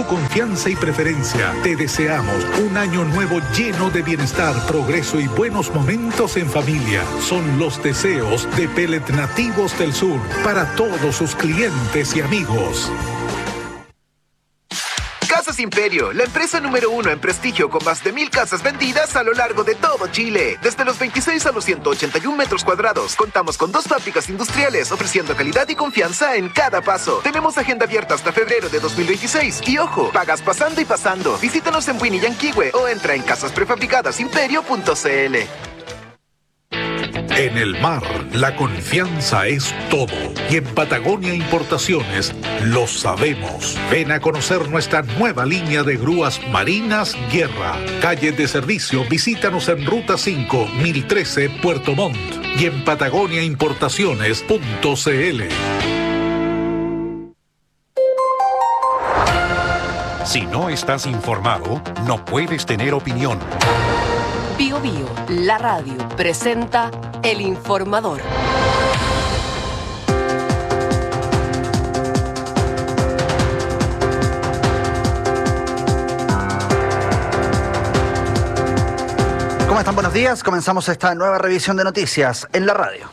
tu confianza y preferencia. Te deseamos un año nuevo lleno de bienestar, progreso y buenos momentos en familia. Son los deseos de Pellet Nativos del Sur para todos sus clientes y amigos. Casas Imperio, la empresa número 1 en prestigio con más de 1,000 casas vendidas a lo largo de todo Chile. Desde los 26 a los 181 metros cuadrados. Contamos con 2 fábricas industriales ofreciendo calidad y confianza en cada paso. Tenemos agenda abierta hasta febrero de 2026. Y ojo, pagas pasando y pasando. Visítanos en Winnie Yanquihue o entra en casasprefabricadosimperio.cl. En el mar, la confianza es todo. Y en Patagonia Importaciones lo sabemos. Ven a conocer nuestra nueva línea de grúas marinas Guerra. Calle de servicio, visítanos en Ruta 5, 1013, Puerto Montt. Y en patagoniaimportaciones.cl. Si no estás informado, no puedes tener opinión. Bío Bío, la radio, presenta El Informador. ¿Cómo están? Buenos días. Comenzamos esta nueva revisión de noticias en la radio.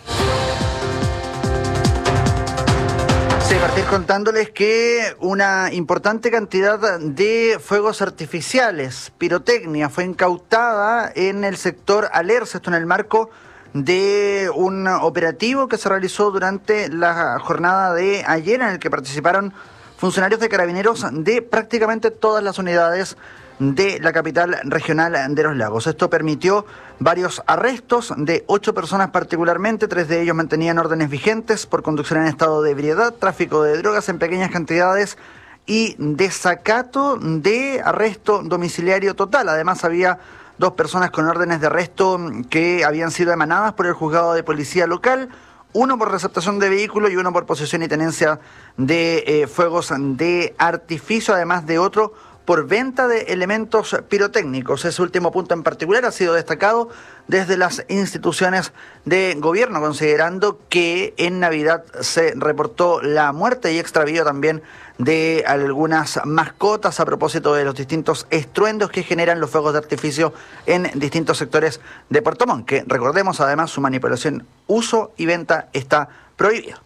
Partir contándoles que una importante cantidad de fuegos artificiales, pirotecnia, fue incautada en el sector Alerce, esto en el marco de un operativo que se realizó durante la jornada de ayer, en el que participaron funcionarios de Carabineros de prácticamente todas las unidades de la capital regional de Los Lagos. Esto permitió varios arrestos de 8 personas particularmente. 3 de ellos mantenían órdenes vigentes por conducción en estado de ebriedad, tráfico de drogas en pequeñas cantidades y desacato de arresto domiciliario total. Además, había 2 personas con órdenes de arresto que habían sido emanadas por el juzgado de policía local, uno por receptación de vehículo y uno por posesión y tenencia de fuegos de artificio, además de otro por venta de elementos pirotécnicos. Ese último punto en particular ha sido destacado desde las instituciones de gobierno, considerando que en Navidad se reportó la muerte y extravío también de algunas mascotas a propósito de los distintos estruendos que generan los fuegos de artificio en distintos sectores de Puerto Montt, que recordemos además su manipulación, uso y venta está prohibida.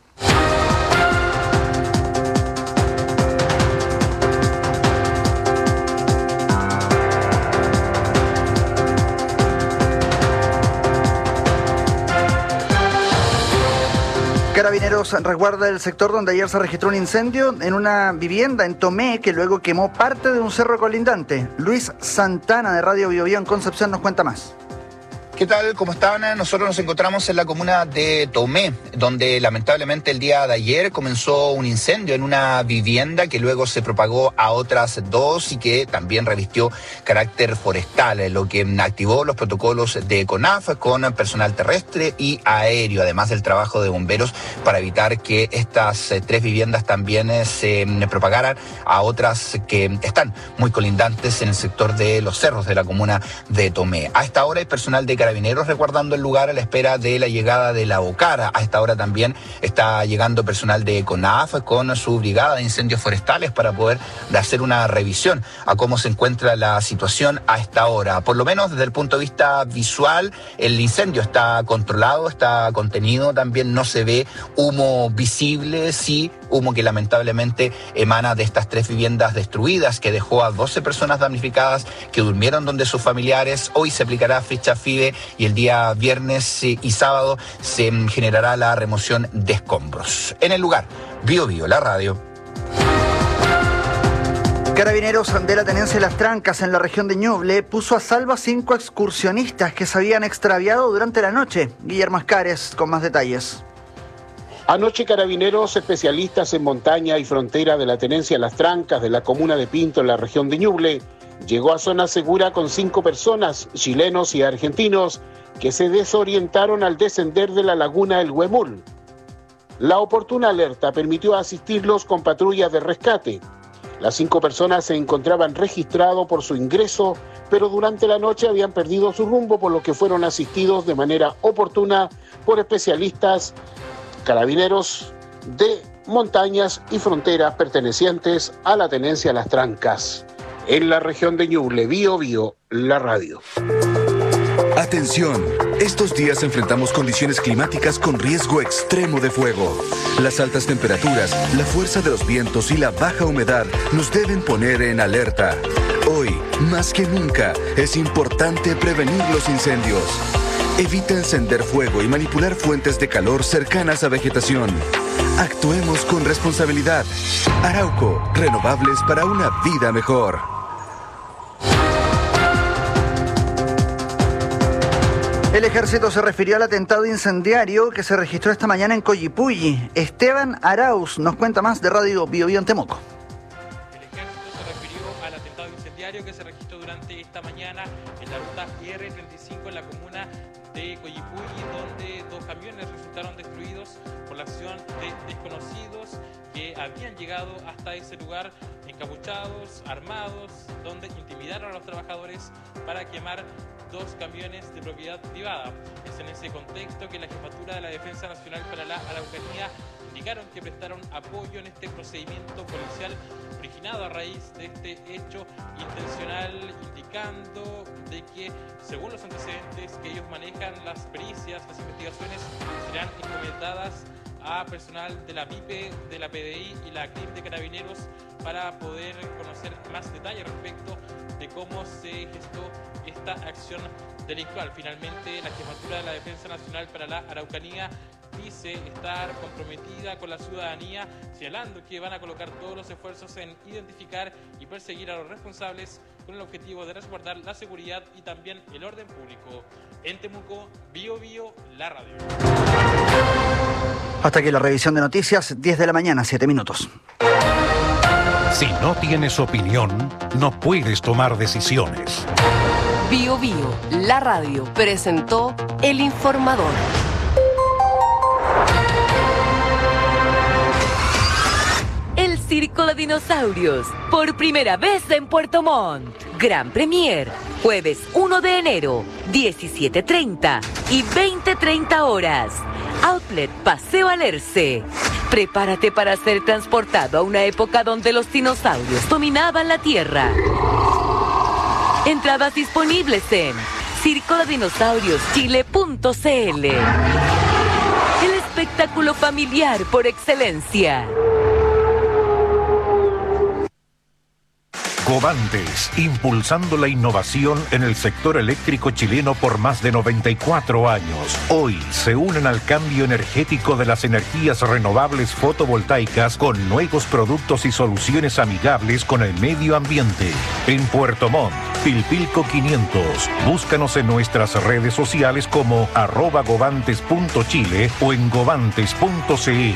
Carabineros resguarda el sector donde ayer se registró un incendio en una vivienda en Tomé que luego quemó parte de un cerro colindante. Luis Santana de Radio Bío Bío en Concepción nos cuenta más. ¿Qué tal? ¿Cómo están? Nosotros nos encontramos en la comuna de Tomé, donde lamentablemente el día de ayer comenzó un incendio en una vivienda que luego se propagó a otras 2 y que también revistió carácter forestal, lo que activó los protocolos de CONAF con personal terrestre y aéreo, además del trabajo de bomberos para evitar que estas 3 viviendas también se propagaran a otras que están muy colindantes en el sector de los cerros de la comuna de Tomé. A esta hora hay personal de Carabineros resguardando el lugar a la espera de la llegada de la OCARA. A esta hora también está llegando personal de CONAF con su brigada de incendios forestales para poder hacer una revisión a cómo se encuentra la situación a esta hora. Por lo menos desde el punto de vista visual, el incendio está controlado, está contenido, también no se ve humo visible, sí humo que lamentablemente emana de estas 3 viviendas destruidas, que dejó a 12 personas damnificadas que durmieron donde sus familiares. Hoy se aplicará ficha FIDE y el día viernes y sábado se generará la remoción de escombros. En el lugar, Bío Bío, la radio. Carabineros de la Tenencia de Las Trancas en la región de Ñuble puso a salvo a 5 excursionistas que se habían extraviado durante la noche. Guillermo Escares con más detalles. Anoche Carabineros, especialistas en montaña y frontera de la Tenencia de Las Trancas de la comuna de Pinto en la región de Ñuble, llegó a zona segura con 5 personas, chilenos y argentinos, que se desorientaron al descender de la laguna El Huemul. La oportuna alerta permitió asistirlos con patrullas de rescate. Las 5 personas se encontraban registrados por su ingreso, pero durante la noche habían perdido su rumbo, por lo que fueron asistidos de manera oportuna por especialistas Carabineros de montañas y fronteras pertenecientes a la tenencia Las Trancas. En la región de Ñuble, Bío Bío, la radio. Atención, estos días enfrentamos condiciones climáticas con riesgo extremo de fuego. Las altas temperaturas, la fuerza de los vientos y la baja humedad nos deben poner en alerta. Hoy, más que nunca, es importante prevenir los incendios. Evita encender fuego y manipular fuentes de calor cercanas a vegetación. Actuemos con responsabilidad. Arauco, renovables para una vida mejor. El ejército se refirió al atentado incendiario que se registró esta mañana en Coyipulli. Esteban Arauz nos cuenta más de Radio Bío Bío en Temuco. El ejército se refirió al atentado incendiario que se registró durante esta mañana en la ruta R35 en la comuna de Coyipulli, donde 2 camiones resultaron destruidos por la acción de desconocidos que habían llegado hasta ese lugar encapuchados, armados, donde intimidaron a los trabajadores para quemar 2 camiones de propiedad privada. Es en ese contexto que la Jefatura de la Defensa Nacional para la Araucanía indicaron que prestaron apoyo en este procedimiento policial originado a raíz de este hecho intencional, indicando de que, según los antecedentes que ellos manejan, las pericias, las investigaciones serán encomendadas a personal de la PIPE, de la PDI y la CRIM de Carabineros para poder conocer más detalles respecto de cómo se gestó esta acción delictual. Finalmente, la Jefatura de la Defensa Nacional para la Araucanía dice estar comprometida con la ciudadanía, señalando que van a colocar todos los esfuerzos en identificar y perseguir a los responsables con el objetivo de resguardar la seguridad y también el orden público. En Temuco, Bío Bío, la radio. Hasta aquí la revisión de noticias, 10 de la mañana, 7 minutos. Si no tienes opinión, no puedes tomar decisiones. Bío Bío, la radio, presentó El Informador. El Circo de Dinosaurios, por primera vez en Puerto Montt. Gran Premier, jueves 1 de enero, 17:30 y 20:30 horas. Outlet Paseo Alerce. Prepárate para ser transportado a una época donde los dinosaurios dominaban la Tierra. Entradas disponibles en circodedinosaurioschile.cl. El espectáculo familiar por excelencia. Covantes, impulsando la innovación en el sector eléctrico chileno por más de 94 años. Hoy se unen al cambio energético de las energías renovables fotovoltaicas con nuevos productos y soluciones amigables con el medio ambiente. En Puerto Montt, Pilpilco 500. Búscanos en nuestras redes sociales como @govantes.chile o en govantes.cl.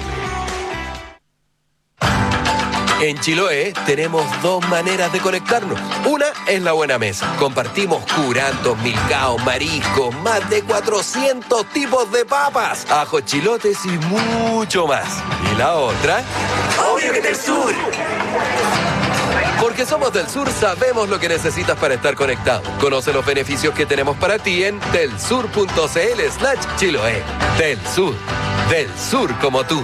En Chiloé tenemos 2 maneras de conectarnos. Una es la buena mesa. Compartimos curantos, milcaos, mariscos, más de 400 tipos de papas, ajos, chilotes y mucho más. Y la otra, obvio que del sur. Porque somos del sur, sabemos lo que necesitas para estar conectado. Conoce los beneficios que tenemos para ti en delsur.cl/Chiloé. Del sur como tú.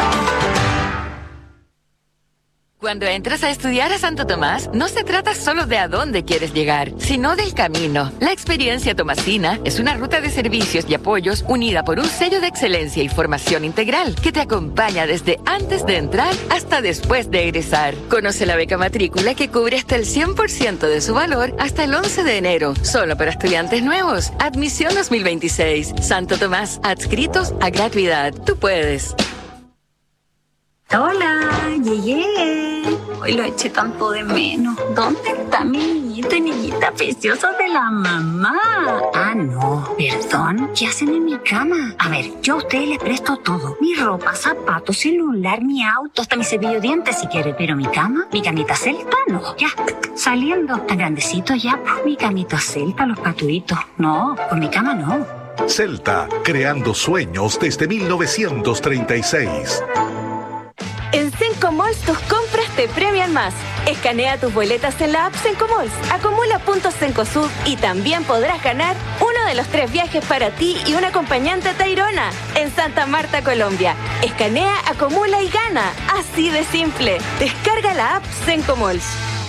Cuando entras a estudiar a Santo Tomás, no se trata solo de a dónde quieres llegar, sino del camino. La experiencia tomasina es una ruta de servicios y apoyos unida por un sello de excelencia y formación integral que te acompaña desde antes de entrar hasta después de egresar. Conoce la beca matrícula que cubre hasta el 100% de su valor hasta el 11 de enero, solo para estudiantes nuevos. Admisión 2026. Santo Tomás, adscritos a gratuidad. Tú puedes. Hola, llegué. Hoy lo eché tanto de menos. ¿Dónde está mi niñito y niñita preciosa de la mamá? Ah, no, perdón. ¿Qué hacen en mi cama? A ver, yo a ustedes les presto todo. Mi ropa, zapatos, celular, mi auto, hasta mi cepillo de dientes si quiere. Pero mi cama, mi camita celta, no. Ya, saliendo. Tan grandecito ya, pues mi camita celta, los patuitos. No, por mi cama no. Celta, creando sueños desde 1936. En Sencomalls tus compras te premian más. Escanea tus boletas en la app Sencomalls, acumula puntos Cencosud y también podrás ganar uno de los 3 viajes para ti y un acompañante a Tayrona en Santa Marta, Colombia. Escanea, acumula y gana. Así de simple. Descarga la app Sencomols.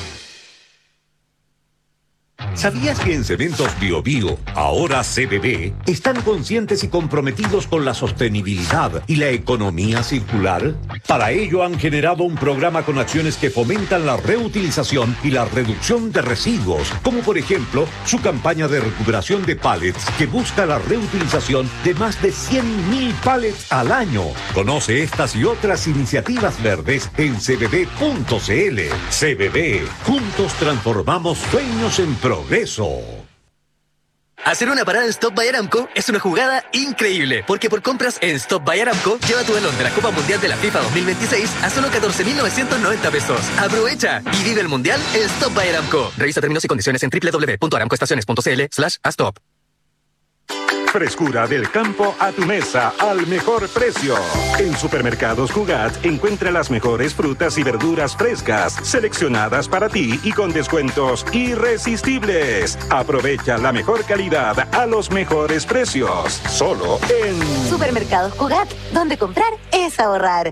¿Sabías que en Cementos Biobío, ahora CBB, están conscientes y comprometidos con la sostenibilidad y la economía circular? Para ello han generado un programa con acciones que fomentan la reutilización y la reducción de residuos, como por ejemplo su campaña de recuperación de pallets que busca la reutilización de más de 100.000 pallets al año. Conoce estas y otras iniciativas verdes en cbb.cl. CBB, juntos transformamos sueños en progreso. Hacer una parada en Stop by Aramco es una jugada increíble, porque por compras en Stop by Aramco, lleva tu balón de la Copa Mundial de la FIFA 2026 a solo 14.990 pesos. ¡Aprovecha! Y vive el Mundial en Stop by Aramco. Revisa términos y condiciones en www.aramcoestaciones.cl/stop. Frescura del campo a tu mesa al mejor precio. En Supermercados Cugat encuentra las mejores frutas y verduras frescas, seleccionadas para ti y con descuentos irresistibles. Aprovecha la mejor calidad a los mejores precios. Solo en Supermercados Cugat, donde comprar es ahorrar.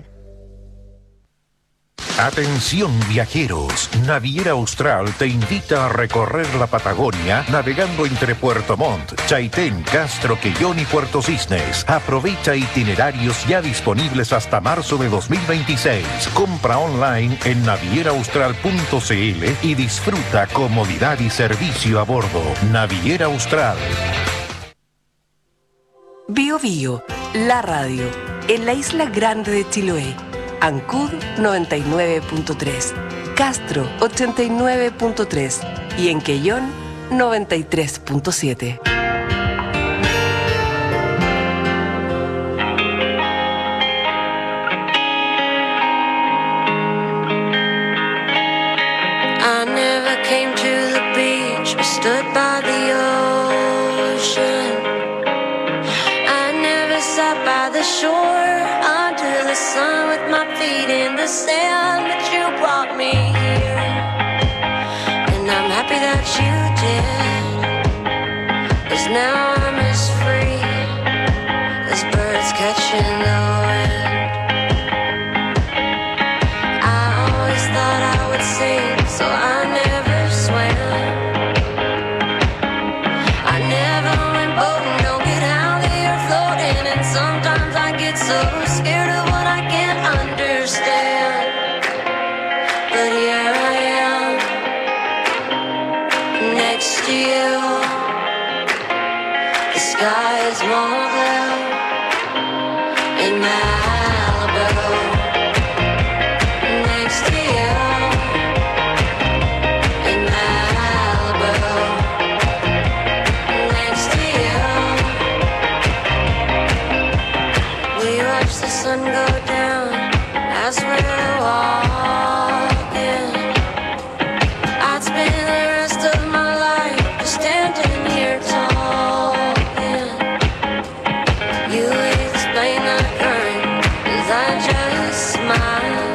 Atención viajeros, Naviera Austral te invita a recorrer la Patagonia navegando entre Puerto Montt, Chaitén, Castro, Quellón y Puerto Cisnes. Aprovecha itinerarios ya disponibles hasta marzo de 2026. Compra online en navieraaustral.cl y disfruta comodidad y servicio a bordo. Naviera Austral. Bio Bio, la radio, en la isla grande de Chiloé. Ancud 99.3, Castro 89.3 y en Quellón 93.7. I never came to the beach or stood by the ocean. I never sat by the shore under the sun with my feet in the sand, but you brought me here, and I'm happy that you did, 'cause now I'm as free as birds catching the wind. I always thought I would sing, so I never swam. I never went boating, don't get out there floating, and sometimes I get so scared of what I can't understand. But here I am, next to you. The sky is more blue in Malibu. Next to you in Malibu. Next to you. We watch the sun go down as we're walking. I'd spend the rest of my life just standing here talking. You explain the current as I just smile,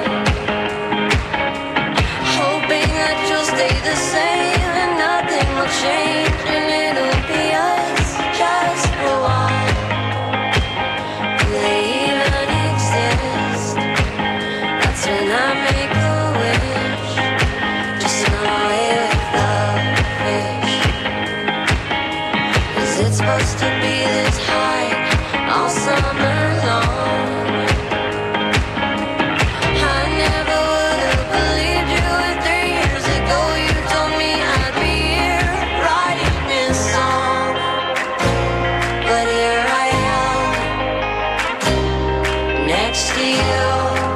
hoping that you'll stay the same and nothing will change, and it'll be us just for a while. Do they even exist? That's when I make a wish, just know with the fish. Is it supposed to be this high all summer long? I never would have believed you if 3 years ago you told me I'd be here writing this song. But here I am, next to you.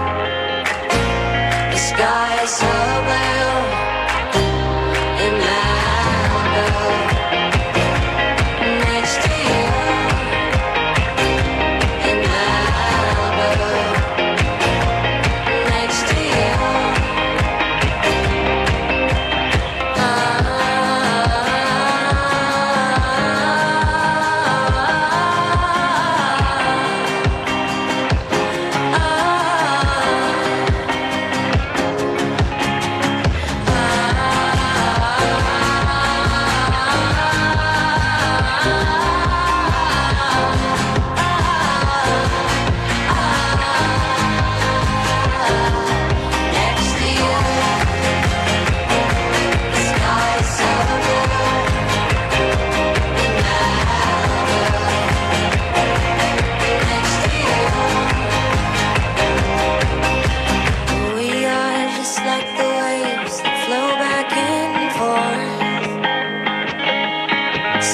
The sky is so blue in Malibu. Next to you in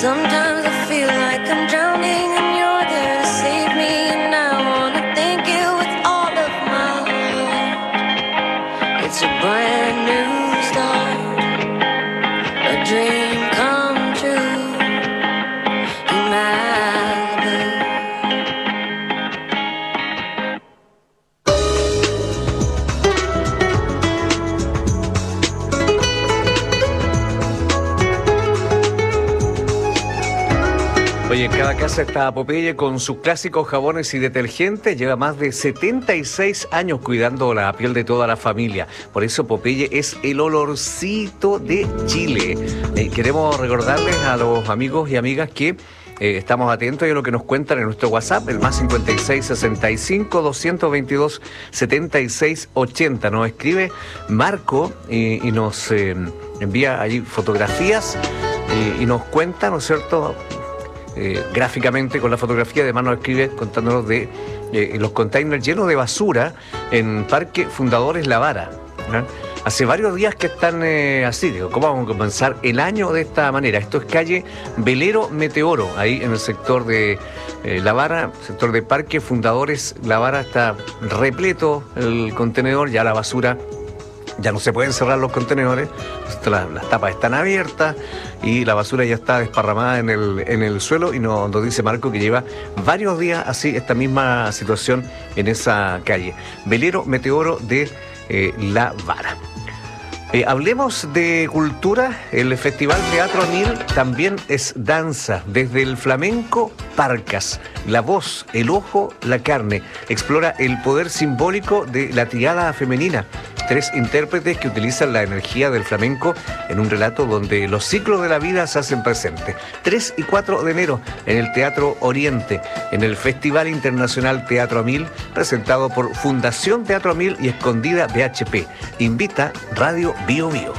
Sometimes I feel like I'm drowning and you're there to save me, and I wanna thank you with all of my heart. It's a brand new start, a dream come true in Malibu. Oye, en cada casa está Popeye con sus clásicos jabones y detergentes. Lleva más de 76 años cuidando la piel de toda la familia. Por eso Popeye es el olorcito de Chile. Queremos recordarles a los amigos y amigas que estamos atentos a lo que nos cuentan en nuestro WhatsApp, el más 56 65 222 76 80. Nos escribe Marco y nos envía allí fotografías y nos cuenta, ¿no es cierto?, gráficamente con la fotografía. Además nos escribe contándonos de los containers llenos de basura en Parque Fundadores La Vara, ¿no? Hace varios días que están así. Digo, ¿cómo vamos a comenzar el año de esta manera? Esto es calle Velero Meteoro, ahí en el sector de La Vara, sector de Parque Fundadores La Vara. Está repleto el contenedor, ya la basura, ya no se pueden cerrar los contenedores, las tapas están abiertas y la basura ya está desparramada en el suelo, y nos dice Marco que lleva varios días así, esta misma situación en esa calle. Velero Meteoro de La Vara. Hablemos de cultura. El Festival Teatro Amil también es danza, desde el flamenco Parcas, la voz, el ojo, la carne. Explora el poder simbólico de la triada femenina. 3 intérpretes que utilizan la energía del flamenco en un relato donde los ciclos de la vida se hacen presentes. 3 y 4 de enero en el Teatro Oriente, en el Festival Internacional Teatro Amil, presentado por Fundación Teatro Amil y Escondida BHP. Invita Radio Bio Bio.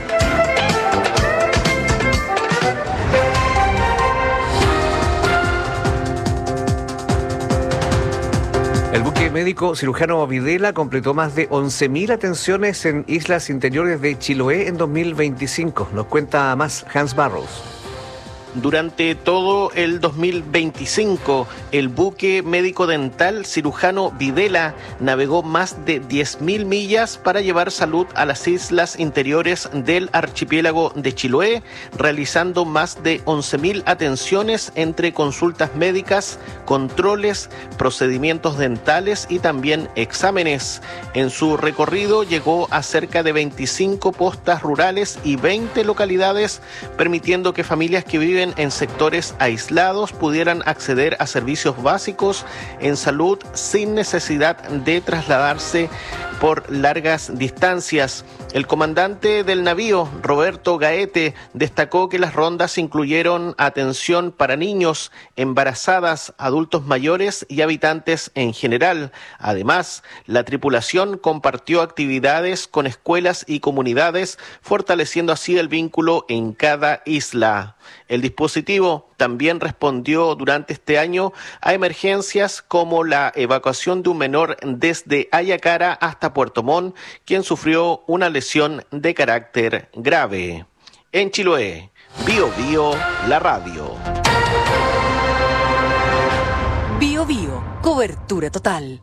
El buque médico cirujano Videla completó más de 11.000 atenciones en islas interiores de Chiloé en 2025. Nos cuenta más Hans Barrows. Durante todo el 2025, el buque médico dental cirujano Videla navegó más de 10.000 millas para llevar salud a las islas interiores del archipiélago de Chiloé, realizando más de 11.000 atenciones entre consultas médicas, controles, procedimientos dentales y también exámenes. En su recorrido llegó a cerca de 25 postas rurales y 20 localidades, permitiendo que familias que viven en sectores aislados pudieran acceder a servicios básicos en salud sin necesidad de trasladarse por largas distancias. El comandante del navío, Roberto Gaete, destacó que las rondas incluyeron atención para niños, embarazadas, adultos mayores y habitantes en general. Además, la tripulación compartió actividades con escuelas y comunidades, fortaleciendo así el vínculo en cada isla. El dispositivo también respondió durante este año a emergencias como la evacuación de un menor desde Ayacara hasta Puerto Montt, quien sufrió una lesión de carácter grave. En Chiloé, Bio Bio, la radio. Bio Bio, cobertura total.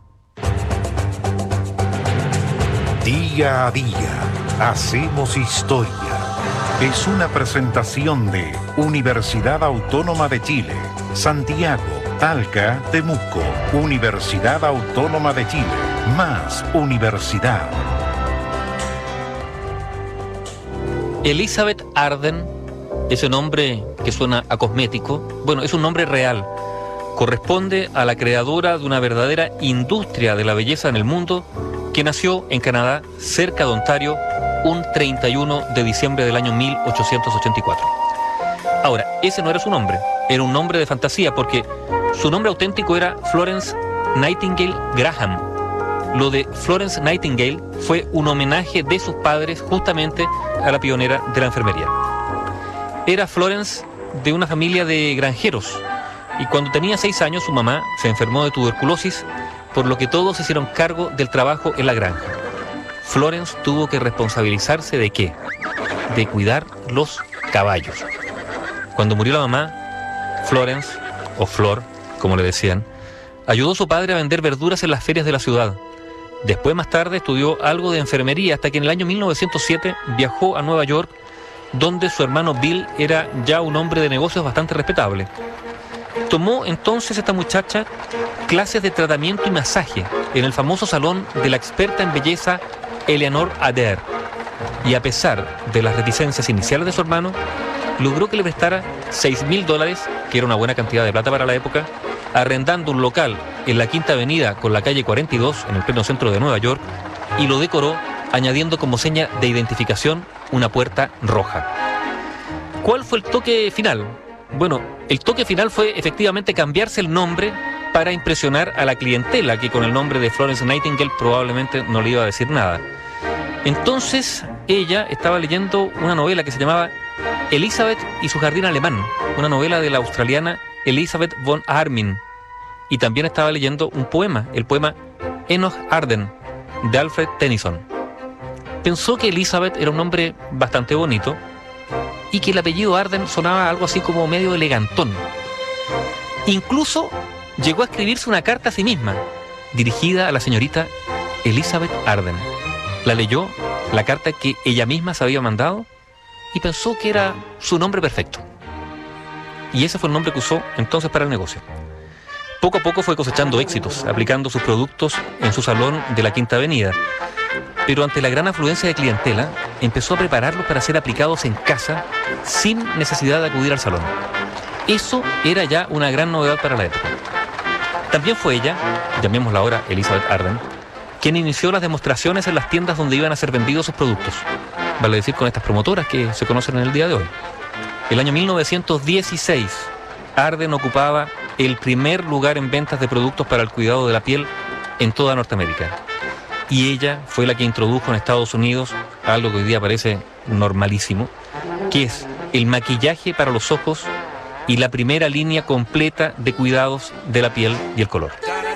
Día a día, hacemos historia. Es una presentación de Universidad Autónoma de Chile, Santiago, Talca, Temuco. Universidad Autónoma de Chile, más universidad. Elizabeth Arden, ese nombre que suena a cosmético, bueno, es un nombre real. Corresponde a la creadora de una verdadera industria de la belleza en el mundo, que nació en Canadá, cerca de Ontario, un 31 de diciembre del año 1884. Ahora, ese no era su nombre, era un nombre de fantasía, porque su nombre auténtico era Florence Nightingale Graham. Lo de Florence Nightingale fue un homenaje de sus padres justamente a la pionera de la enfermería. Era Florence de una familia de granjeros, y cuando tenía 6 años su mamá se enfermó de tuberculosis, por lo que todos se hicieron cargo del trabajo en la granja. Florence tuvo que responsabilizarse ¿de qué? De cuidar los caballos. Cuando murió la mamá, Florence, o Flor, como le decían, ayudó a su padre a vender verduras en las ferias de la ciudad. Después, más tarde, estudió algo de enfermería hasta que en el año 1907 viajó a Nueva York, donde su hermano Bill era ya un hombre de negocios bastante respetable. Tomó entonces esta muchacha clases de tratamiento y masaje en el famoso salón de la experta en belleza Eleanor Adair. Y a pesar de las reticencias iniciales de su hermano, logró que le prestara $6,000, que era una buena cantidad de plata para la época, arrendando un local en la Quinta Avenida con la calle 42, en el pleno centro de Nueva York, y lo decoró añadiendo como seña de identificación una puerta roja. ¿Cuál fue el toque final? Bueno, el toque final fue efectivamente cambiarse el nombre para impresionar a la clientela, que con el nombre de Florence Nightingale probablemente no le iba a decir nada. Entonces ella estaba leyendo una novela que se llamaba Elizabeth y su jardín alemán, una novela de la australiana Elizabeth von Arnim, y también estaba leyendo un poema, el poema Enoch Arden, de Alfred Tennyson. Pensó que Elizabeth era un nombre bastante bonito y que el apellido Arden sonaba algo así como medio elegantón. Incluso llegó a escribirse una carta a sí misma, dirigida a la señorita Elizabeth Arden. La leyó, la carta que ella misma se había mandado, y pensó que era su nombre perfecto. Y ese fue el nombre que usó entonces para el negocio. Poco a poco fue cosechando éxitos, aplicando sus productos en su salón de la Quinta Avenida. Pero ante la gran afluencia de clientela, empezó a prepararlos para ser aplicados en casa sin necesidad de acudir al salón. Eso era ya una gran novedad para la época. También fue ella, llamémosla ahora Elizabeth Arden, quien inició las demostraciones en las tiendas donde iban a ser vendidos sus productos. Vale decir, con estas promotoras que se conocen en el día de hoy. El año 1916, Arden ocupaba el primer lugar en ventas de productos para el cuidado de la piel en toda Norteamérica. Y ella fue la que introdujo en Estados Unidos algo que hoy día parece normalísimo, que es el maquillaje para los ojos y la primera línea completa de cuidados de la piel y el color.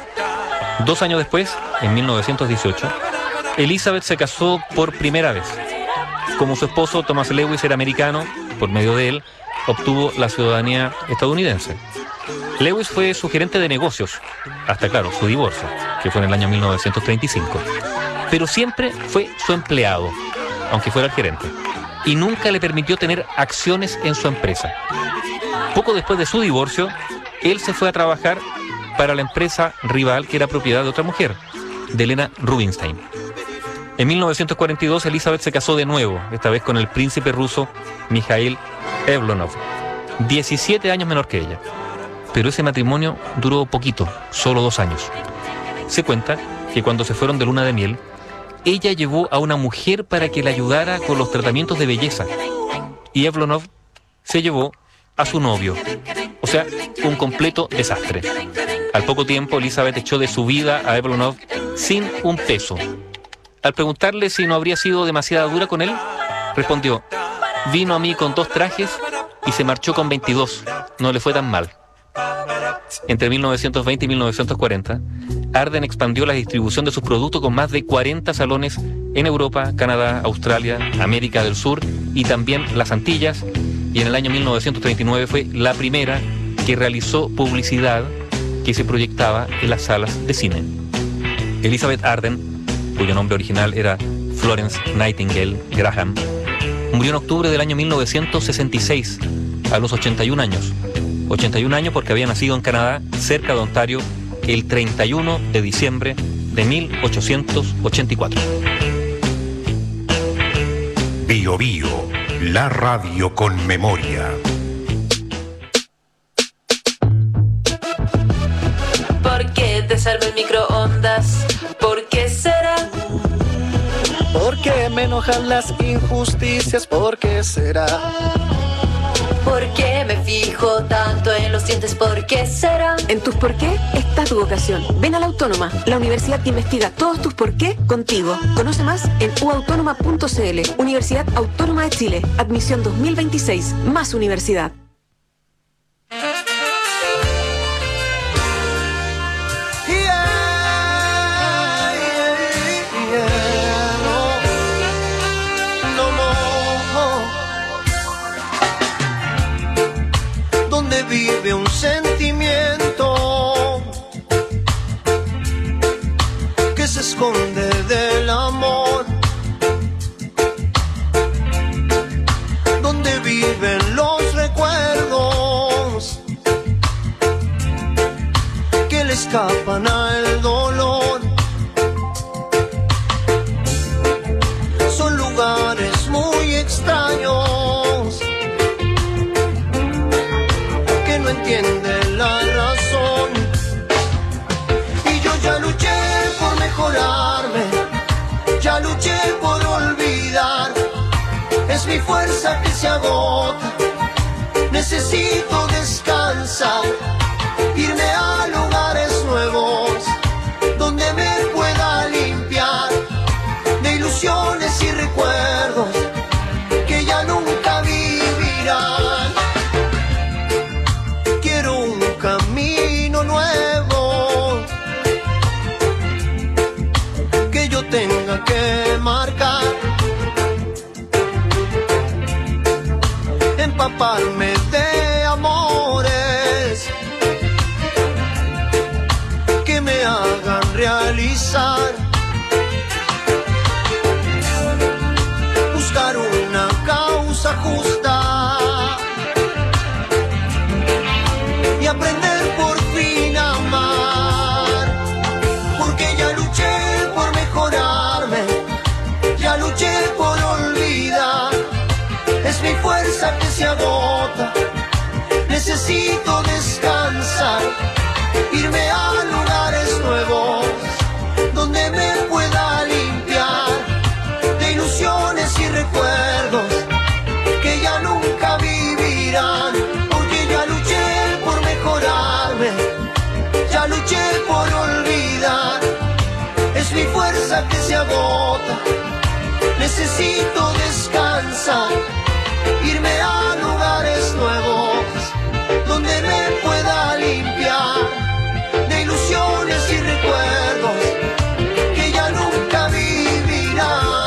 2 años después, en 1918, Elizabeth se casó por primera vez. Como su esposo Thomas Lewis era americano, por medio de él, obtuvo la ciudadanía estadounidense. Lewis fue su gerente de negocios, hasta claro, su divorcio, que fue en el año 1935. Pero siempre fue su empleado, aunque fuera el gerente, y nunca le permitió tener acciones en su empresa. Poco después de su divorcio, él se fue a trabajar para la empresa rival que era propiedad de otra mujer, de Elena Rubinstein. En 1942 Elizabeth se casó de nuevo, esta vez con el príncipe ruso Mikhail Evlonov, 17 años menor que ella. Pero ese matrimonio duró poquito, solo 2 años. Se cuenta que cuando se fueron de luna de miel, ella llevó a una mujer para que le ayudara con los tratamientos de belleza. Y Evlonov se llevó a su novio. O sea, un completo desastre. Al poco tiempo, Elizabeth echó de su vida a Evlonov sin un peso. Al preguntarle si no habría sido demasiado dura con él, respondió: vino a mí con 2 trajes y se marchó con 22. No le fue tan mal. Entre 1920 y 1940, Arden expandió la distribución de sus productos con más de 40 salones en Europa, Canadá, Australia, América del Sur y también las Antillas, y en el año 1939 fue la primera que realizó publicidad que se proyectaba en las salas de cine. Elizabeth Arden, cuyo nombre original era Florence Nightingale Graham, murió en octubre del año 1966, a los 81 años. 81 años porque había nacido en Canadá, cerca de Ontario, el 31 de diciembre de 1884. Bio Bio, la radio con memoria. ¿Por qué te salva el microondas? ¿Por qué será? ¿Por qué me enojan las injusticias? ¿Por qué será? ¿Por qué me fijo tanto en los dientes? ¿Por qué será? En tus por qué está tu vocación. Ven a la Autónoma, la universidad que investiga todos tus por qué contigo. Conoce más en uautónoma.cl. Universidad Autónoma de Chile. Admisión 2026. Más universidad. Vive un escapan al dolor. Son lugares muy extraños que no entienden la razón. Y yo ya luché por mejorarme, ya luché por olvidar. Es mi fuerza que se agota, necesito descansar, irme a lugares nuevos donde me pueda limpiar de ilusiones y recuerdos que ya nunca vivirán. Quiero un camino nuevo que yo tenga que marcar, empaparme de amores que me hagan realizar, buscar una causa justa y aprender por fin a amar, porque ya luché por mejorarme, ya luché por olvidar. Es mi fuerza que se agota, necesito descansar, irme a lugares nuevos donde me pueda limpiar de ilusiones y recuerdos que ya nunca vivirán, porque ya luché por mejorarme, ya luché por olvidar. Es mi fuerza que se agota, necesito descansar, irme a lugares nuevos donde me pueda limpiar de ilusiones y recuerdos que ya nunca vivirán.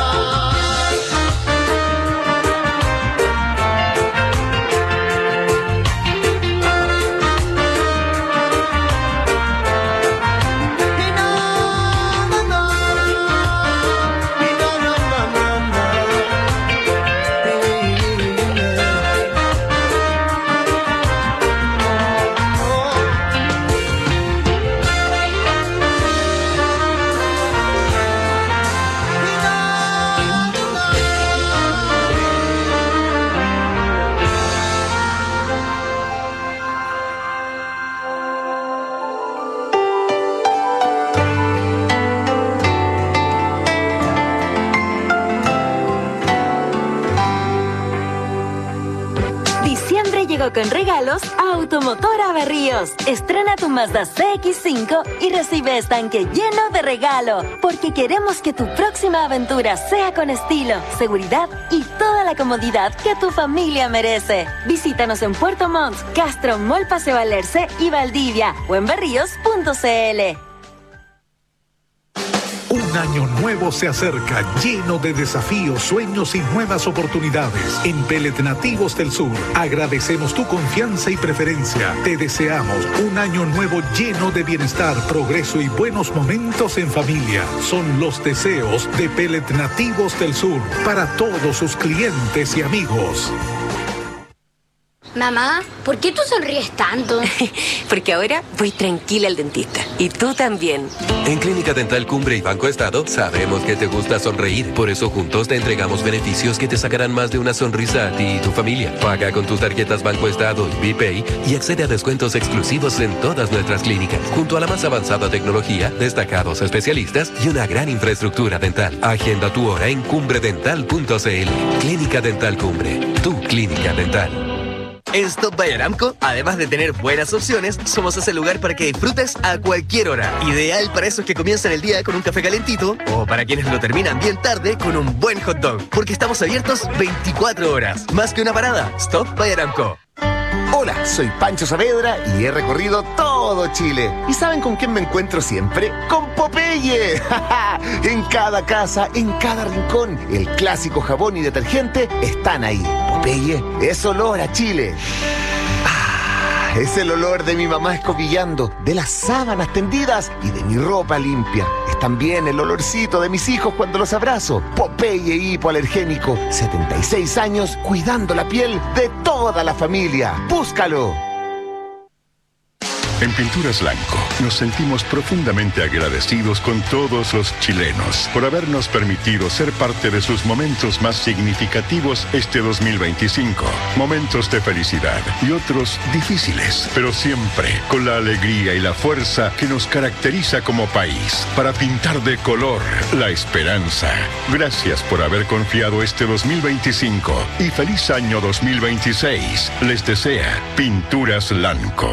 Con regalos a Automotora Berríos. Estrena tu Mazda CX-5 y recibe estanque lleno de regalo, porque queremos que tu próxima aventura sea con estilo, seguridad y toda la comodidad que tu familia merece. Visítanos en Puerto Montt, Castro, Mall Paseo Alerce y Valdivia o en berríos.cl. Un año nuevo se acerca, lleno de desafíos, sueños y nuevas oportunidades. En Pellet Nativos del Sur, agradecemos tu confianza y preferencia. Te deseamos un año nuevo lleno de bienestar, progreso y buenos momentos en familia. Son los deseos de Pellet Nativos del Sur para todos sus clientes y amigos. Mamá, ¿por qué tú sonríes tanto? Porque ahora voy tranquila al dentista. Y tú también. En Clínica Dental Cumbre y Banco Estado sabemos que te gusta sonreír. Por eso juntos te entregamos beneficios que te sacarán más de una sonrisa a ti y tu familia. Paga con tus tarjetas Banco Estado y BPay y accede a descuentos exclusivos en todas nuestras clínicas. Junto a la más avanzada tecnología, destacados especialistas y una gran infraestructura dental. Agenda tu hora en cumbredental.cl. Clínica Dental Cumbre, tu clínica dental. En Stop by Aramco, además de tener buenas opciones, somos ese lugar para que disfrutes a cualquier hora. Ideal para esos que comienzan el día con un café calentito o para quienes lo terminan bien tarde con un buen hot dog. Porque estamos abiertos 24 horas. Más que una parada, Stop by Aramco. Hola, soy Pancho Saavedra y he recorrido todo Chile. ¿Y saben con quién me encuentro siempre? ¡Con Popeye! En cada casa, en cada rincón, el clásico jabón y detergente están ahí. Popeye es olor a Chile. Es el olor de mi mamá escobillando, de las sábanas tendidas y de mi ropa limpia. Es también el olorcito de mis hijos cuando los abrazo. Popeye hipoalergénico, 76 años cuidando la piel de toda la familia. ¡Búscalo! En Pinturas Lanco nos sentimos profundamente agradecidos con todos los chilenos por habernos permitido ser parte de sus momentos más significativos este 2025. Momentos de felicidad y otros difíciles, pero siempre con la alegría y la fuerza que nos caracteriza como país para pintar de color la esperanza. Gracias por haber confiado este 2025 y feliz año 2026. Les desea Pinturas Lanco.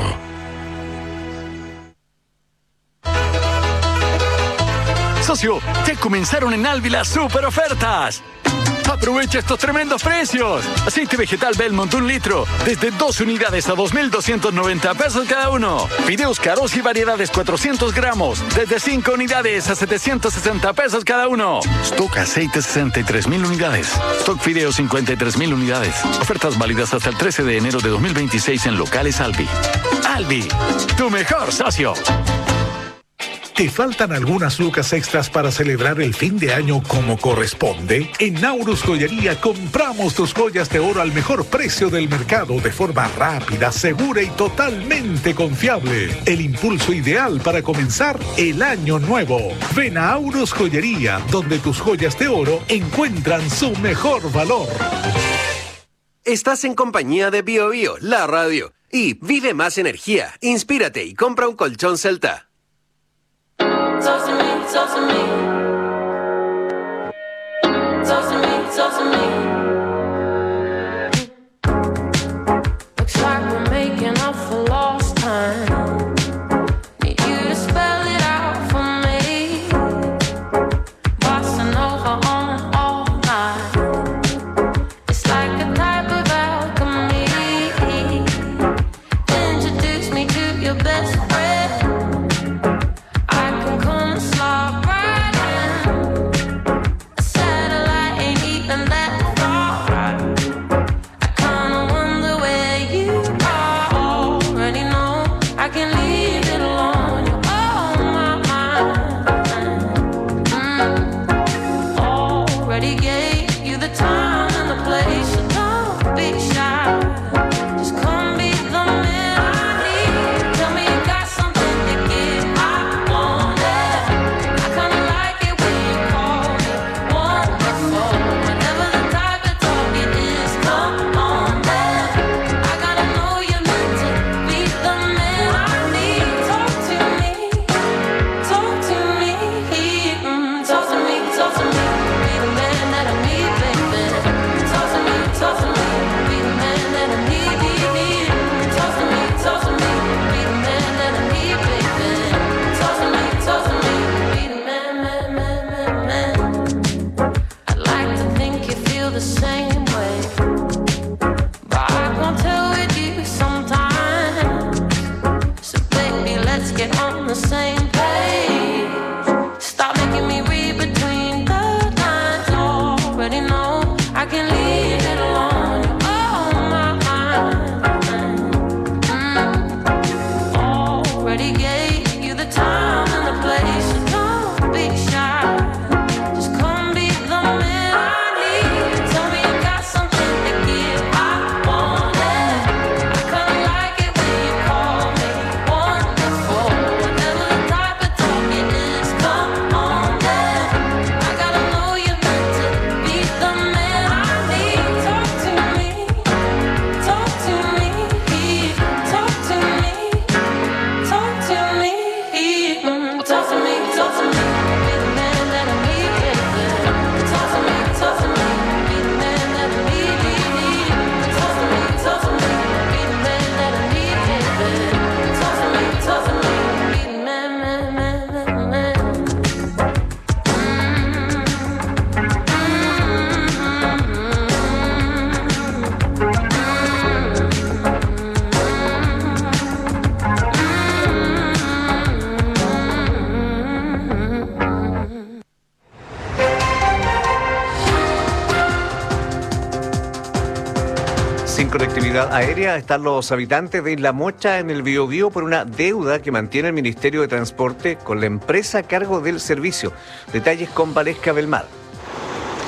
Socio, ya comenzaron en Alvi las super ofertas. Aprovecha estos tremendos precios. Aceite vegetal Belmont 1 litro, desde 2 unidades a 2.290 pesos cada uno. Fideos caros y variedades 400 gramos, desde 5 unidades a 760 pesos cada uno. Stock aceite 63.000 unidades. Stock fideos 53.000 unidades. Ofertas válidas hasta el 13 de enero de 2026 en locales Alvi. Alvi, tu mejor socio. ¿Te faltan algunas lucas extras para celebrar el fin de año como corresponde? En Naurus Joyería compramos tus joyas de oro al mejor precio del mercado de forma rápida, segura y totalmente confiable. El impulso ideal para comenzar el año nuevo. Ven a Naurus Joyería, donde tus joyas de oro encuentran su mejor valor. Estás en compañía de Bio Bio, la radio. Y vive más energía, inspírate y compra un colchón Celta. Talk to me, talk to me. Talk to me, talk to me. Looks like we're making up for lost time. Need you to spell it out for me. Bossa Nova on and all night. It's like a type of alchemy. Introduce me to your best friend. Sin conectividad aérea están los habitantes de Isla Mocha en el Biobío por una deuda que mantiene el Ministerio de Transporte con la empresa a cargo del servicio. Detalles con Valesca Belmar.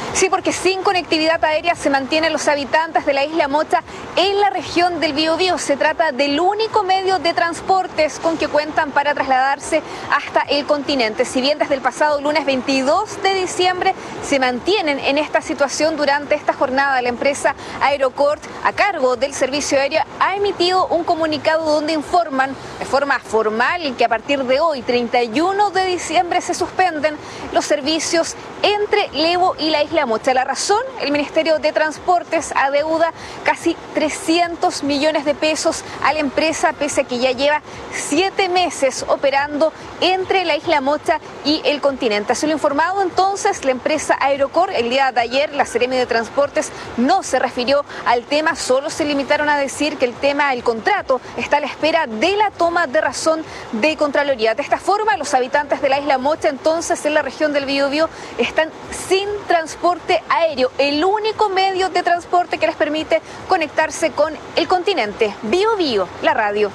Sí, porque sin conectividad aérea se mantienen los habitantes de la isla Mocha en la región del Biobío. Se trata del único medio de transportes con que cuentan para trasladarse hasta el continente. Si bien desde el pasado lunes 22 de diciembre se mantienen en esta situación, durante esta jornada la empresa Aerocort, a cargo del servicio aéreo, ha emitido un comunicado donde informan de forma formal que a partir de hoy, 31 de diciembre, se suspenden los servicios entre Levo y la isla Mocha. La razón: el Ministerio de Transportes adeuda casi 300 millones de pesos a la empresa, pese a que ya lleva 7 meses operando entre la isla Mocha y el continente. Así lo informado entonces la empresa Aerocort. El día de ayer la Seremi de Transportes no se refirió al tema, solo se limitaron a decir que el tema del contrato está a la espera de la toma de razón de Contraloría. De esta forma, los habitantes de la isla Mocha, entonces en la región del Biobío, están sin transporte aéreo, el único medio de transporte que les permite conectarse con el continente. Biobío, la radio.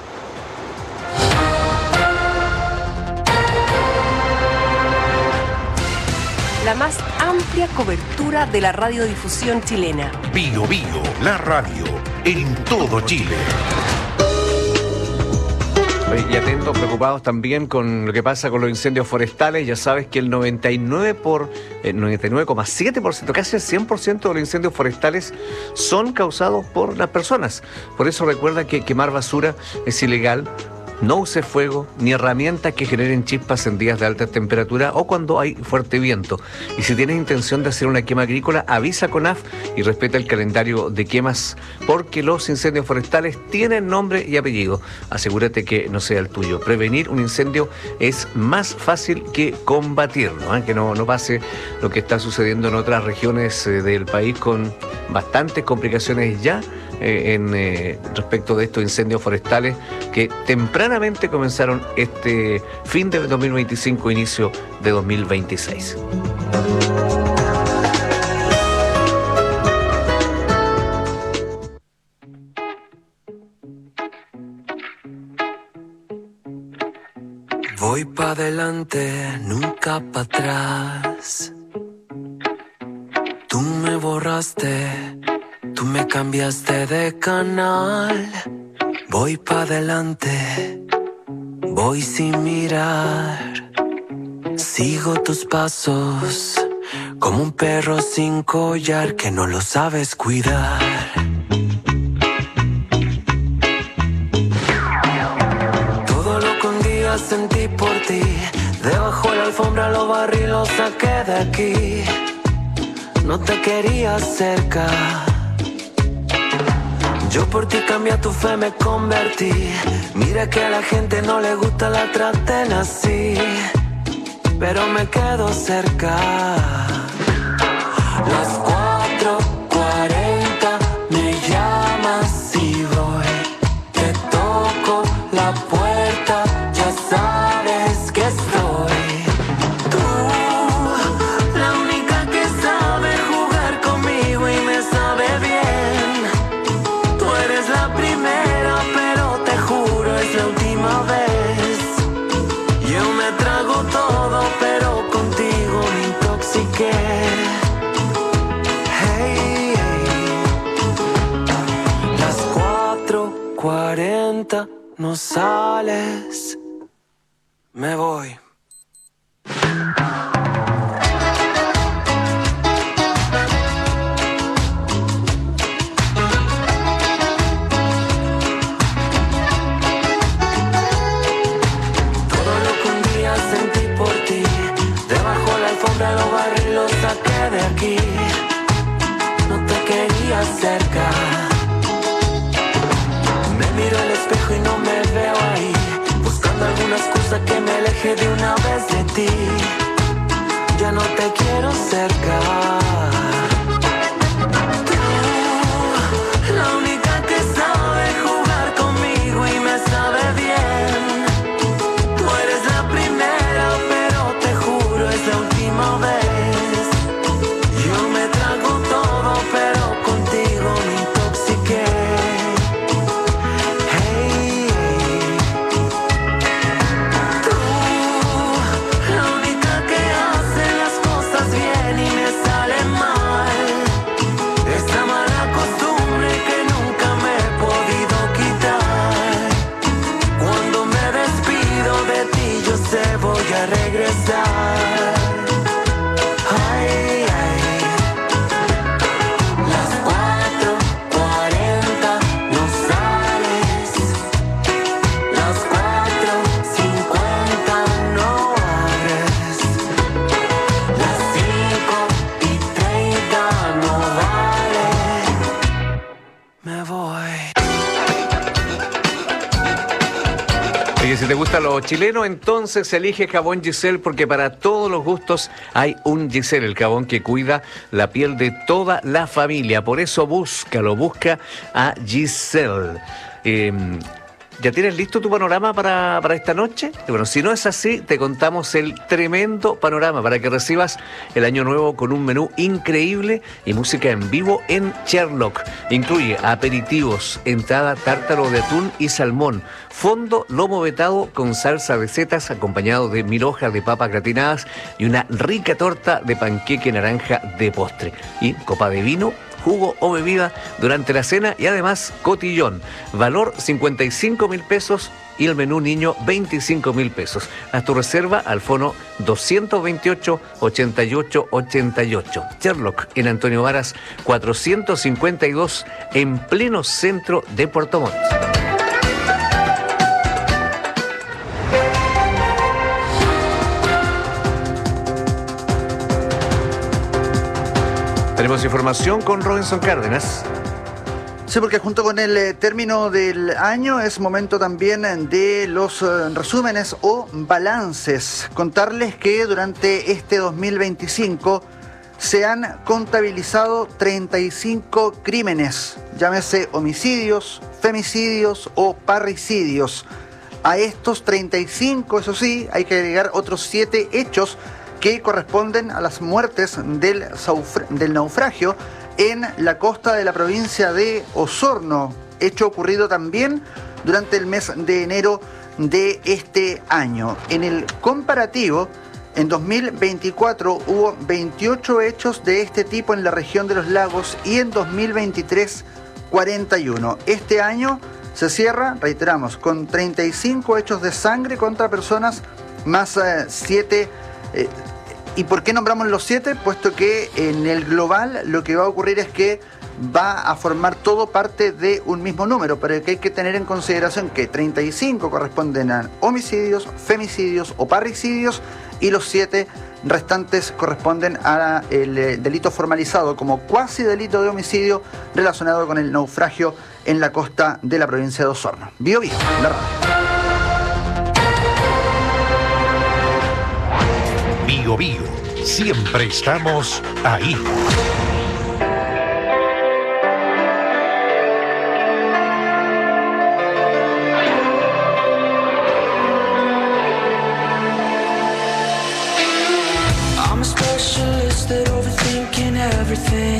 La más amplia cobertura de la radiodifusión chilena. Biobío, la radio, en todo Chile. Y atentos, preocupados también con lo que pasa con los incendios forestales. Ya sabes que el 99,7%, casi el 100% de los incendios forestales son causados por las personas. Por eso recuerda que quemar basura es ilegal. No uses fuego ni herramientas que generen chispas en días de alta temperatura o cuando hay fuerte viento. Y si tienes intención de hacer una quema agrícola, avisa con CONAF y respeta el calendario de quemas, porque los incendios forestales tienen nombre y apellido. Asegúrate que no sea el tuyo. Prevenir un incendio es más fácil que combatirlo, que no pase lo que está sucediendo en otras regiones del país, con bastantes complicaciones ya respecto de estos incendios forestales que tempranamente comenzaron este fin de 2025, inicio de 2026. Voy pa' adelante, nunca pa' atrás. Tú me borraste, tú me cambiaste de canal. Voy pa' adelante, voy sin mirar. Sigo tus pasos, como un perro sin collar que no lo sabes cuidar. Todo lo que un día sentí por ti, debajo de la alfombra lo barrí y lo saqué de aquí. No te quería cerca, yo por ti cambié a tu fe, me convertí. Mira que a la gente no le gusta la traten así, pero me quedo cerca. Las 4:40 me llamas y voy. Te toco la puerta, ya sabes que estoy. Tú, la única que sabe jugar conmigo y me sabe bien. Tú eres la primera, pero te juro es la última vez. Yo me trago todo, pero contigo me intoxiqué. Hey, hey. Las 4:40 no sales, me voy. Lo barrí, lo saqué de aquí. No te quería cerca. Me miro al espejo y no me veo ahí, buscando alguna excusa que me aleje de una vez de ti. Ya no te quiero cerca. Tú, la única que sabe jugar conmigo y me sabe bien. Tú eres la primera, pero te juro es la última vez. Yo me trago todo, pero contigo me intoxiqué. Hey, tú, la única que hace las cosas bien y me sale mal. voy. Y si te gustan los chilenos, entonces elige jabón Giselle, porque para todos los gustos hay un Giselle, el jabón que cuida la piel de toda la familia. Por eso busca a Giselle. ¿Ya tienes listo tu panorama para esta noche? Bueno, si no es así, te contamos el tremendo panorama para que recibas el año nuevo con un menú increíble y música en vivo en Sherlock. Incluye aperitivos, entrada, tártaro de atún y salmón, fondo lomo vetado con salsa de setas acompañado de 1000 hojas de papas gratinadas y una rica torta de panqueque naranja de postre. Y copa de vino, jugo o bebida durante la cena y además cotillón. Valor 55.000 pesos y el menú niño 25.000 pesos. Haz tu reserva al fono 228-8888. Sherlock en Antonio Varas 452 en pleno centro de Puerto Montt. Tenemos información con Robinson Cárdenas. Sí, porque junto con el término del año es momento también de los resúmenes o balances. Contarles que durante este 2025 se han contabilizado 35 crímenes, llámese homicidios, femicidios o parricidios. A estos 35, eso sí, hay que agregar otros 7 hechos que corresponden a las muertes del naufragio en la costa de la provincia de Osorno, hecho ocurrido también durante el mes de enero de este año. En el comparativo, en 2024 hubo 28 hechos de este tipo en la región de los lagos y en 2023 41. Este año se cierra, reiteramos, con 35 hechos de sangre contra personas más 7. ¿Y por qué nombramos los 7? Puesto que en el global lo que va a ocurrir es que va a formar todo parte de un mismo número, pero que hay que tener en consideración que 35 corresponden a homicidios, femicidios o parricidios y los 7 restantes corresponden al delito formalizado como cuasi delito de homicidio relacionado con el naufragio en la costa de la provincia de Osorno. Bio, la radio. Bio, siempre estamos ahí. I'm a specialist at overthinking everything.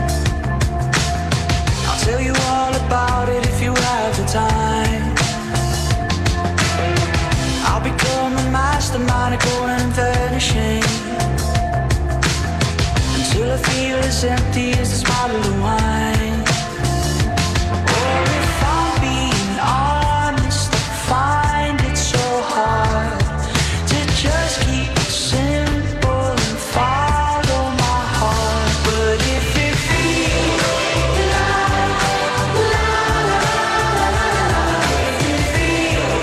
I'll tell you all about it if you have the time. I'll become a mastermind going and vanishing until I feel as empty as this bottle of wine. Or if I'm being honest, I find it so hard to just keep it simple and follow my heart. But if it feels like if it feels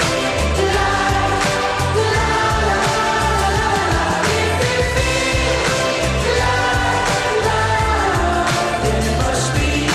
then it must be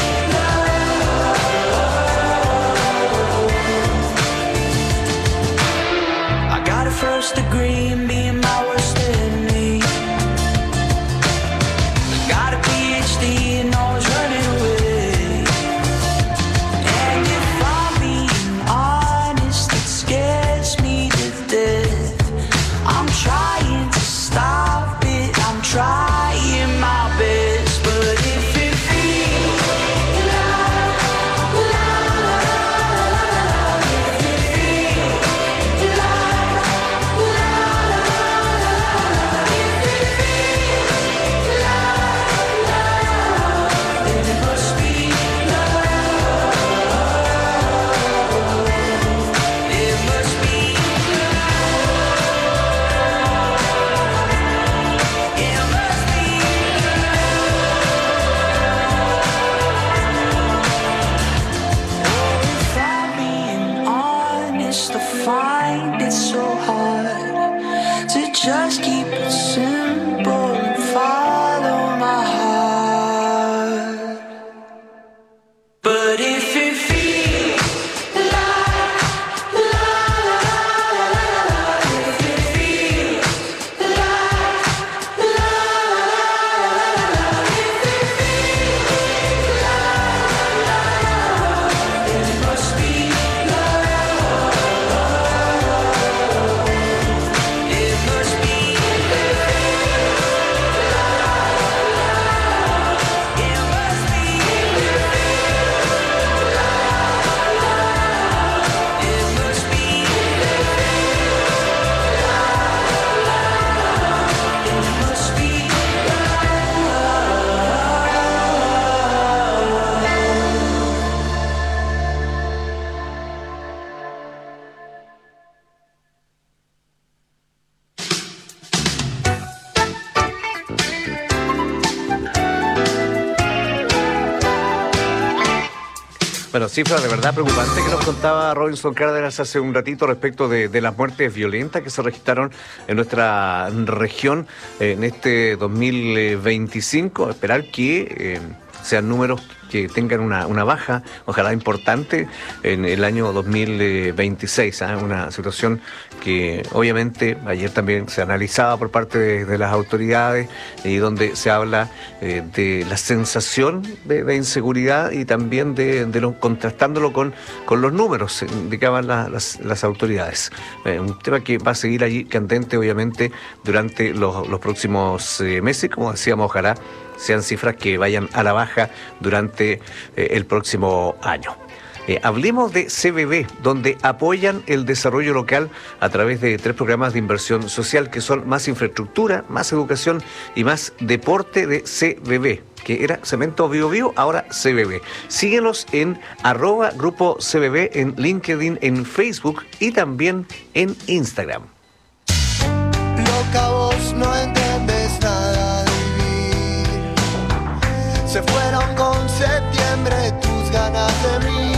Bueno, cifras de verdad preocupantes que nos contaba Robinson Cárdenas hace un ratito respecto de las muertes violentas que se registraron en nuestra región en este 2025. Esperar que sean números que tengan una baja, ojalá importante, en el año 2026. Una situación que obviamente ayer también se analizaba por parte de las autoridades y donde se habla de la sensación de inseguridad y también contrastándolo con los números, indicaban las autoridades. Un tema que va a seguir allí candente obviamente durante los próximos meses, como decíamos, ojalá sean cifras que vayan a la baja durante el próximo año. Hablemos de CBB, donde apoyan el desarrollo local a través de 3 programas de inversión social que son Más Infraestructura, Más Educación y Más Deporte de CBB, que era Cemento Bio Bio, ahora CBB. Síguenos en @Grupo CBB en LinkedIn, en Facebook y también en Instagram. Loca, vos no entendés nada de vivir. Se fueron con septiembre tus ganas de mí.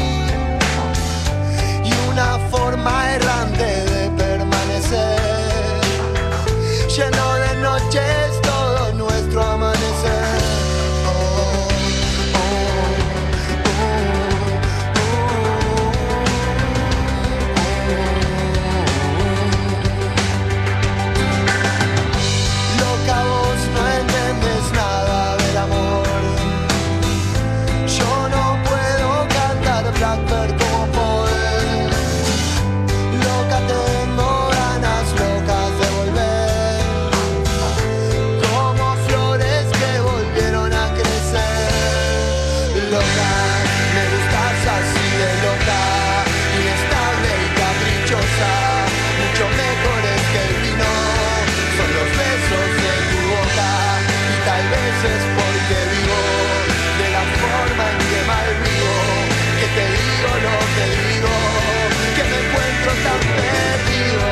Una forma errante de permanecer, lleno de noches todo nuestro amanecer. Loca, vos no entendés nada del amor. Yo no puedo cantar Blackbird como poder. Tengo ganas locas de volver, como flores que volvieron a crecer. Loca, me gustas así de loca, inestable y caprichosa, mucho mejores que el vino, son los besos de tu boca, y tal vez es porque vivo de la forma en que malvivo, que te digo lo que digo, que me encuentro tan perdido.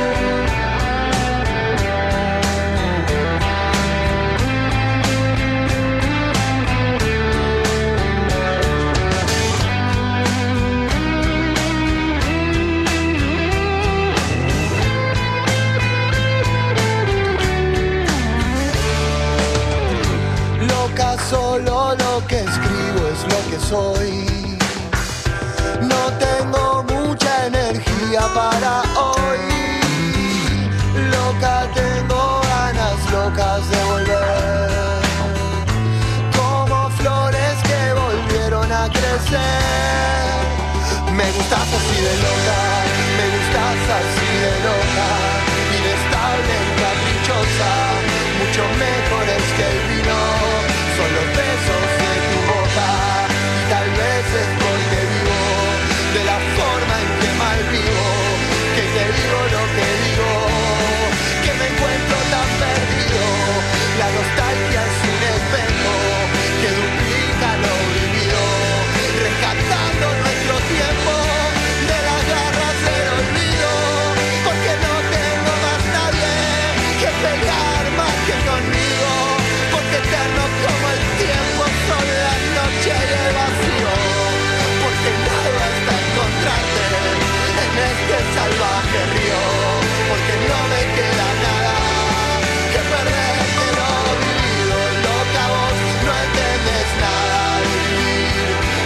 Loca, solo lo que escribo es lo que soy. No tengo mucha energía para hoy. Loca, tengo ganas locas de volver, como flores que volvieron a crecer. Me gustas así de loca, me gustas así de loca, inestable y caprichosa, mucho mejores que el vino, son los besos de tu boca, y tal vez es porque vivo de la forma en que malvivo, que te digo lo que digo, que me encuentro tan perdido. La nostalgia es un espejo que duplica lo vivido, rescatando nuestro tiempo de las garras del olvido, porque no tengo más nadie que pegar más que conmigo, porque eterno como el tiempo son las noches y el vacío, porque nada está encontrarte en este salvaje río, porque no me queda nada que perder de lo vivido. Loca, vos no entendés nada de vivir.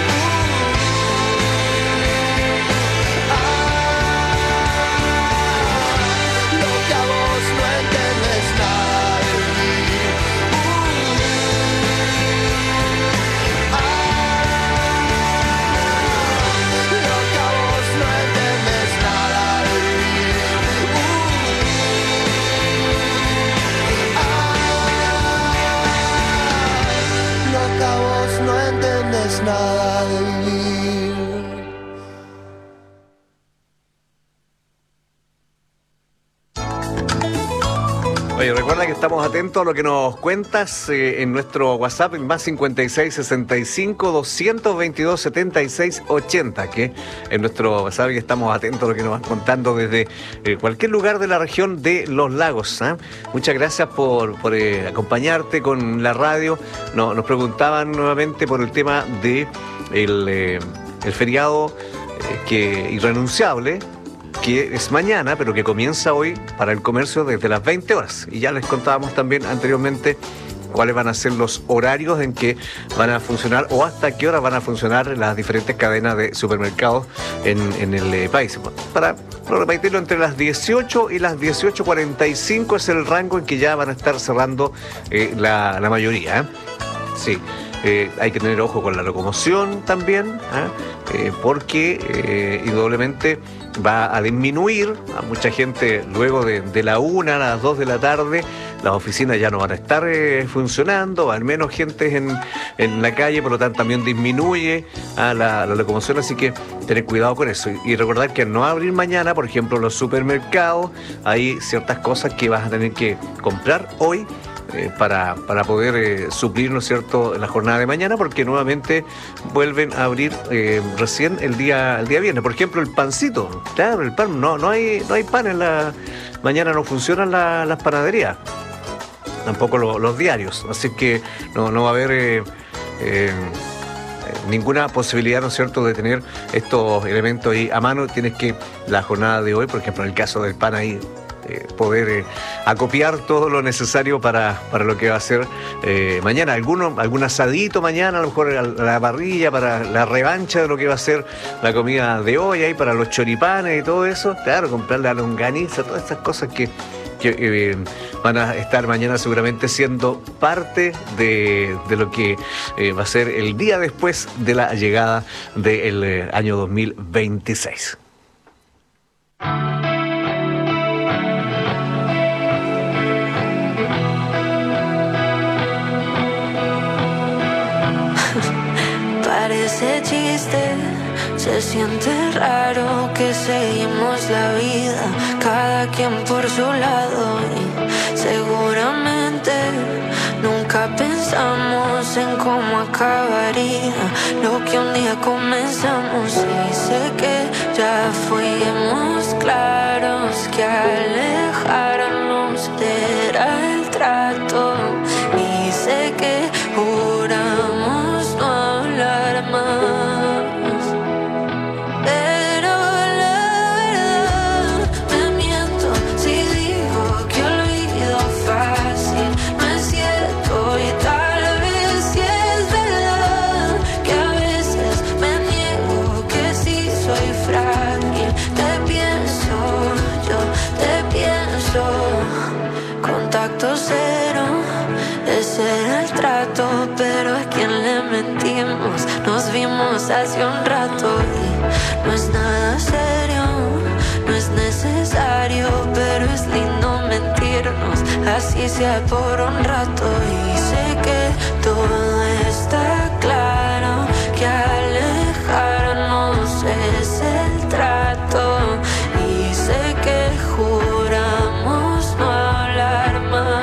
Loca, vos no entendés nada de vivir. Loca, vos no entendés nada de vivir. Loca, vos no entendés nada de vivir. Oye, recuerda que estamos atentos a lo que nos cuentas en nuestro WhatsApp, el más 56 65 222 76 80, que en nuestro WhatsApp y estamos atentos a lo que nos van contando desde cualquier lugar de la región de Los Lagos. Muchas gracias por acompañarte con la radio. Nos preguntaban nuevamente por el tema de el feriado irrenunciable, que es mañana, pero que comienza hoy para el comercio desde las 20 horas. Y ya les contábamos también anteriormente cuáles van a ser los horarios en que van a funcionar o hasta qué hora van a funcionar las diferentes cadenas de supermercados en el país. Para repetirlo, entre las 18 y las 18:45 es el rango en que ya van a estar cerrando la mayoría. Sí. Hay que tener ojo con la locomoción también, porque indudablemente va a disminuir a mucha gente luego de la 1 a las 2 de la tarde. Las oficinas ya no van a estar funcionando, al menos gente en la calle, por lo tanto también disminuye la locomoción, así que tener cuidado con eso. Y recordar que al no abrir mañana, por ejemplo, los supermercados, hay ciertas cosas que vas a tener que comprar hoy para poder suplir, ¿no es cierto?, en la jornada de mañana, porque nuevamente vuelven a abrir recién el día viernes. Por ejemplo, el pancito, claro, el pan, no hay pan mañana, no funcionan las panaderías, tampoco los diarios, así que no va a haber ninguna posibilidad, ¿no es cierto?, de tener estos elementos ahí a mano. Tienes que, la jornada de hoy, por ejemplo, en el caso del pan ahí, poder acopiar todo lo necesario para lo que va a ser mañana. Algún asadito mañana, a lo mejor a la parrilla, para la revancha de lo que va a ser la comida de hoy, ahí para los choripanes y todo eso. Claro, comprar la longaniza, todas estas cosas que van a estar mañana seguramente siendo parte de lo que va a ser el día después de la llegada del año 2026. Parece chiste, se siente raro que seguimos la vida, cada quien por su lado, y seguramente nunca pensamos en cómo acabaría lo que un día comenzamos. Y sé que ya fuimos claros que alejarnos era el trato, y sé que juramos no hablar más, pero la verdad me miento si digo que olvido fácil. No es cierto, y tal vez sí es verdad que a veces me niego, que sí soy frágil. Te pienso, yo te pienso. Contacto cero, ese era el trato, pero a quien le mentimos. Nos vimos hace un rato y no es nada serio, no es necesario, pero es lindo mentirnos, así sea por un rato. Y sé que todo está claro, que alejarnos es el trato, y sé que juramos no hablar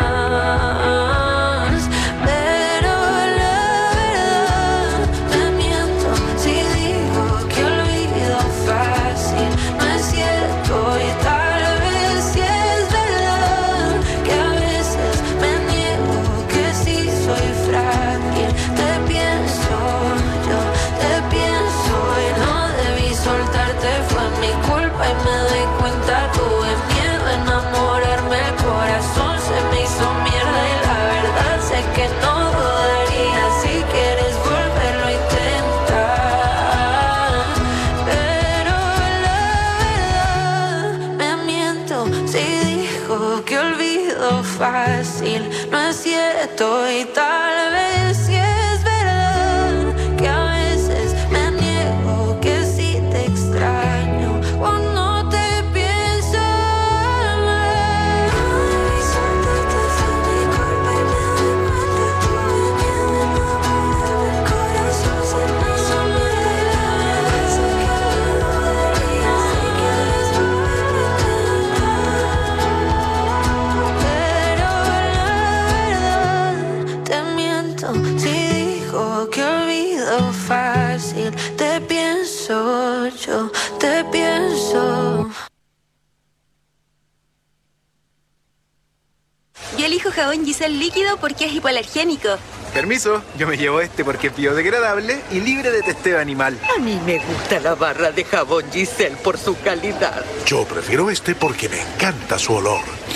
más, pero la verdad me miento si digo que olvido fácil. No es cierto, y tal vez sí es verdad que a veces me niego, que sí soy frágil. Te pienso, yo te pienso, y no debí soltarte, fue mi culpa y me doy cuenta. Tuve miedo a enamorarme, el corazón se me hizo mierda, y la verdad sé que no dudaría. Si quieres volverlo a intentar, pero la verdad me miento si digo que olvido fácil. No es cierto, y tal vez sí es verdad que a veces me niego, que sí te extraño cuando te pienso más. Soltarte fue mi culpa y me doy cuenta. Tuve miedo de no volver, el corazón se me hizo mierda, y la verdad sé que no dudaría. Si quieres volverlo a intentar, pero la verdad te miento si digo que olvido fácil. Te pienso, yo te pienso. Yo elijo jabón Giselle líquido porque es hipoalergénico. Permiso, yo me llevo este porque es biodegradable y libre de testeo animal. A mí me gusta la barra de jabón Giselle por su calidad. Yo prefiero este porque me encanta su olor.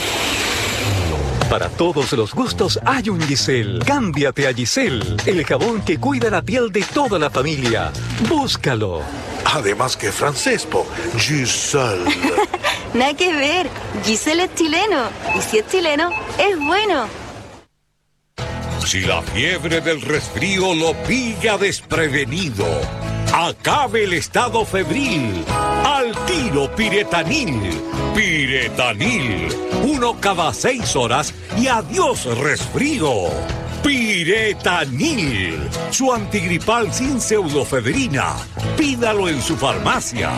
Para todos los gustos hay un Giselle. Cámbiate a Giselle, el jabón que cuida la piel de toda la familia. Búscalo. Además que francés, Giselle. Nada que ver. Giselle es chileno. Y si es chileno, es bueno. Si la fiebre del resfrío lo pilla desprevenido, acabe el estado febril. Al tiro Piretanil. Piretanil. 1 cada 6 horas y adiós resfrío. Piretanil. Su antigripal sin pseudofedrina. Pídalo en su farmacia.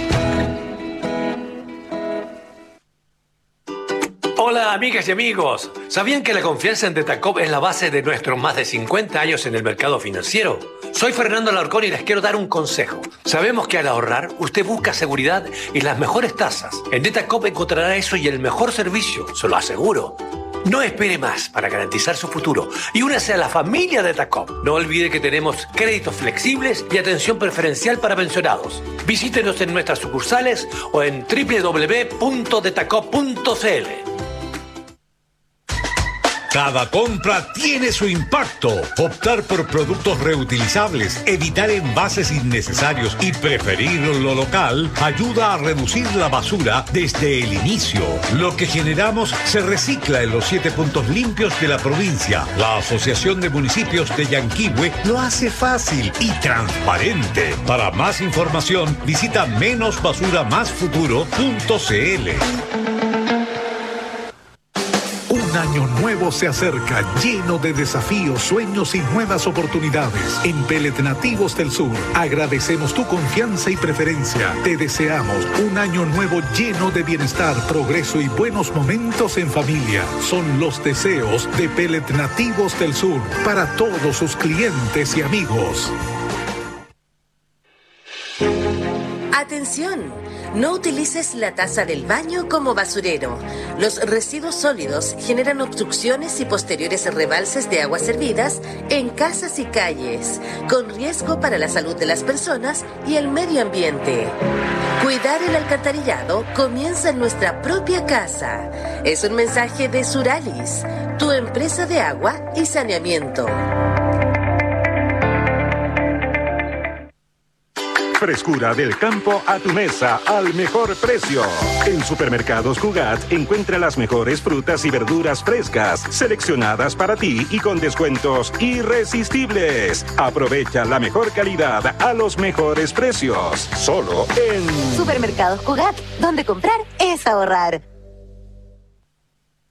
Hola amigas y amigos, ¿sabían que la confianza en Detacop es la base de nuestros más de 50 años en el mercado financiero? Soy Fernando Alarcón y les quiero dar un consejo. Sabemos que al ahorrar usted busca seguridad y las mejores tasas. En Detacop encontrará eso y el mejor servicio, se lo aseguro. No espere más para garantizar su futuro y únase a la familia Detacop. No olvide que tenemos créditos flexibles y atención preferencial para pensionados. Visítenos en nuestras sucursales o en www.detacop.cl. Cada compra tiene su impacto. Optar por productos reutilizables, evitar envases innecesarios y preferir lo local ayuda a reducir la basura desde el inicio. Lo que generamos se recicla en los 7 puntos limpios de la provincia. La Asociación de Municipios de Yanquihue lo hace fácil y transparente. Para más información, visita menosbasuramasfuturo.cl. Un año nuevo se acerca, lleno de desafíos, sueños y nuevas oportunidades. En Pellet Nativos del Sur, agradecemos tu confianza y preferencia. Te deseamos un año nuevo lleno de bienestar, progreso y buenos momentos en familia. Son los deseos de Pellet Nativos del Sur para todos sus clientes y amigos. ¡Atención! No utilices la taza del baño como basurero. Los residuos sólidos generan obstrucciones y posteriores rebalses de aguas servidas en casas y calles, con riesgo para la salud de las personas y el medio ambiente. Cuidar el alcantarillado comienza en nuestra propia casa. Es un mensaje de Suralis, tu empresa de agua y saneamiento. Frescura del campo a tu mesa al mejor precio. En Supermercados Cugat encuentra las mejores frutas y verduras frescas, seleccionadas para ti y con descuentos irresistibles. Aprovecha la mejor calidad a los mejores precios. Solo en Supermercados Cugat, donde comprar es ahorrar.